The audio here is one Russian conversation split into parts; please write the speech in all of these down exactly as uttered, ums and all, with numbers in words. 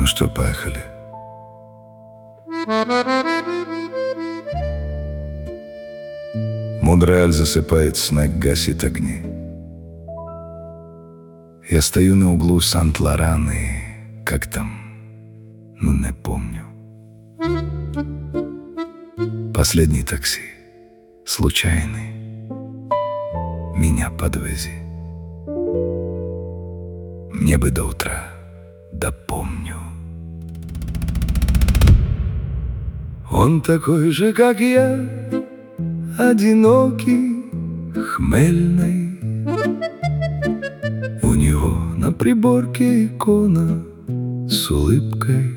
Ну что, поехали. Монреаль засыпает, снег гасит огни. Я стою на углу Сант-Лоран и как там, ну не помню. Последний такси, случайный, меня подвези. Мне бы до утра, да помню. Он такой же, как я, одинокий, хмельный. У него на приборке икона с улыбкой.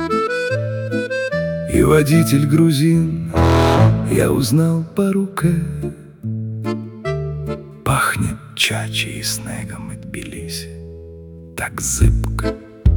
И водитель грузин, я узнал по руке. Пахнет чачей и снегом и Тбилиси, так зыбко.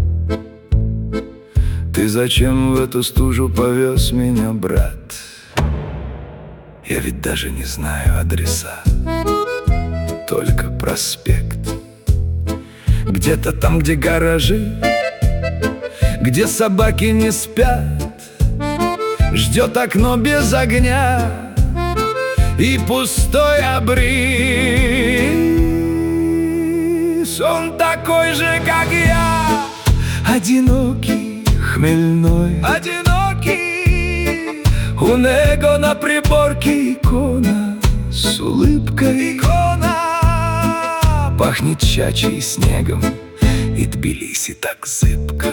Ты зачем в эту стужу повез меня, брат? Я ведь даже не знаю адреса, только проспект. Где-то там, где гаражи, где собаки не спят, ждет окно без огня и пустой обрис. Он такой же, как я, одинокий, хмельной, одинокий. У него на приборке икона с улыбкой. Икона пахнет чачей и снегом, и Тбилиси так зыбко.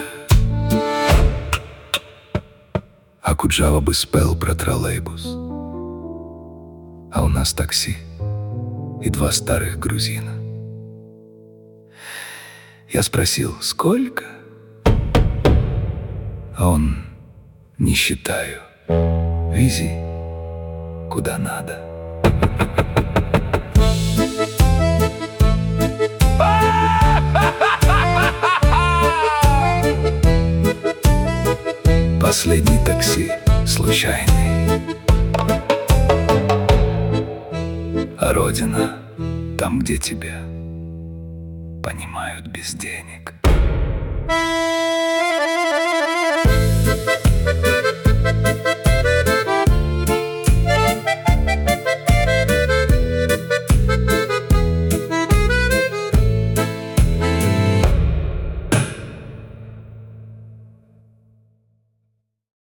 А Куджава бы спел про троллейбус, а у нас такси и два старых грузина. Я спросил, сколько? А он, не считаю, вези куда надо. Последний такси, случайный. А родина там, где тебя понимают без денег.